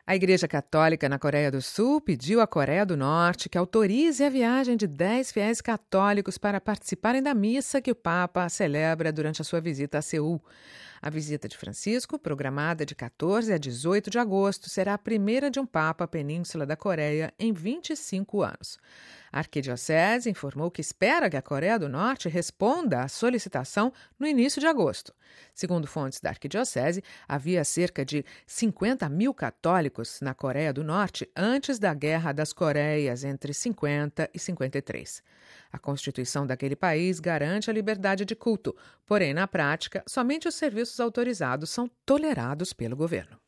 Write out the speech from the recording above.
A Igreja Católica na Coreia do Sul pediu à Coreia do Norte que autorize a viagem de 10 fiéis católicos para participarem da missa que o Papa celebra durante a sua visita a Seul. A visita de Francisco, programada de 14 a 18 de agosto, será a primeira de um Papa à Península da Coreia em 25 anos. A Arquidiocese informou que espera que a Coreia do Norte responda à solicitação no início de agosto. Segundo fontes da Arquidiocese, havia cerca de 50 mil católicos na Coreia do Norte antes da Guerra das Coreias, entre 50 e 53. A Constituição daquele país garante a liberdade de culto, porém, na prática, somente os serviços autorizados são tolerados pelo governo.